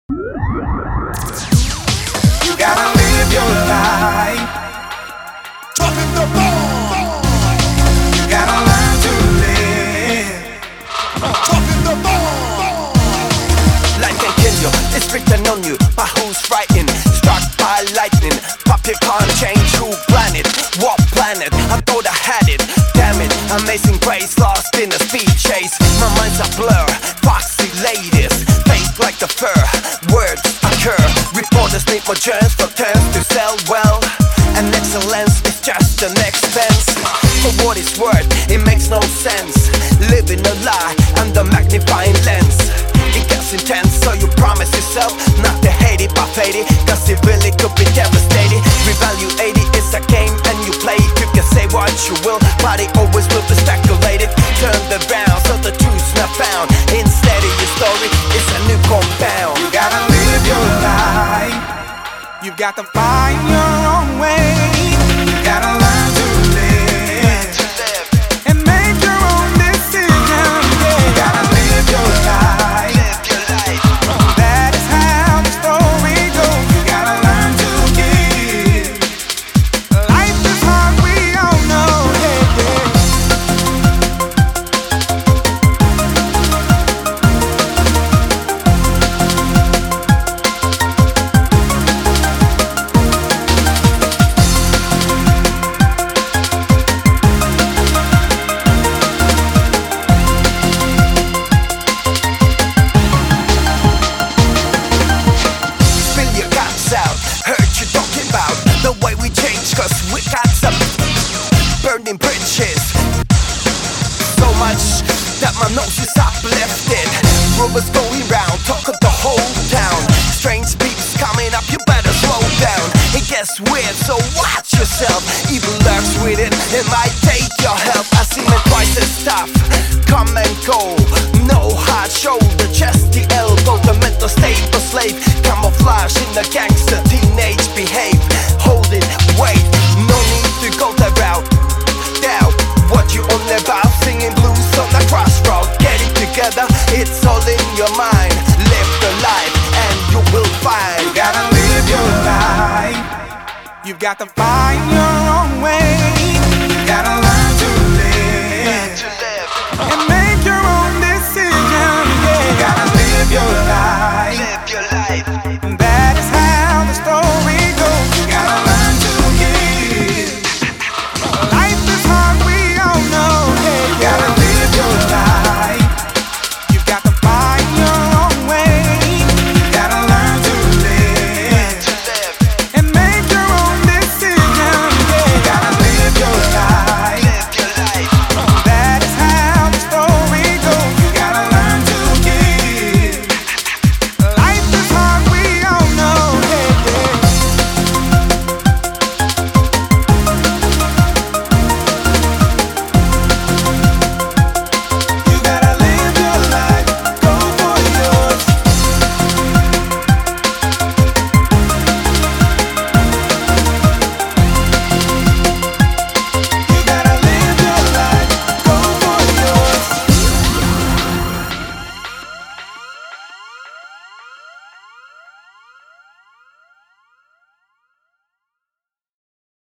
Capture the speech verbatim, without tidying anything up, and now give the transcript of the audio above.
You gotta live your life. Dropping the ball. You gotta learn to live. Dropping the ball. Life can kill you, it's written on you. But who's frightened? Struck by lightning. Pop your can't change who planet. What planet? I thought I had it. Damn it, amazing grace, lost in a speed chase. My mind's a blur, foxy ladies, fake like the fur. Words occur, reporters need more germs for turns to sell well. And excellence is just an expense. For what it's worth, it makes no sense. Living a lie under magnifying lens. It gets intense, so you promise yourself not to hate it but fade it, cause it really could be devastating. Revaluate it, it's a game and you play it. You can say what you will, but it always will be speculated. Turn the round so the truth's not found. Instead of your story, it's a new compound. You gotta live your life. You've got to find your own way. You gotta learn to live, To live, and make your own decisions. Yeah. You gotta live your life. live your life. That is how the story goes. You gotta learn to give. Life is hard, we all know. Yeah, yeah. Spill your guts out, heard you talking about the way we change, cause we got some burning bridges. So much that my nose is uplifted. Rumors going round, talk of the whole town. Strange peeps coming up, you better slow down. It gets weird, so watch yourself. Evil lurks with it, it might take your help. I see my twice as tough, come and go. No hard shoulder, chest, the elbow, the mental state for slave. Camouflage in the gangster, teenage behave. Hold it, wait, no need to go that route. Doubt what you on about, singing blues on the crossroad. Get it together, it's all in your mind. Live the life and you will find. You gotta live your life. You've got to find your own way. You gotta learn to live, To live, and make your own decisions. Yeah. You gotta live your life.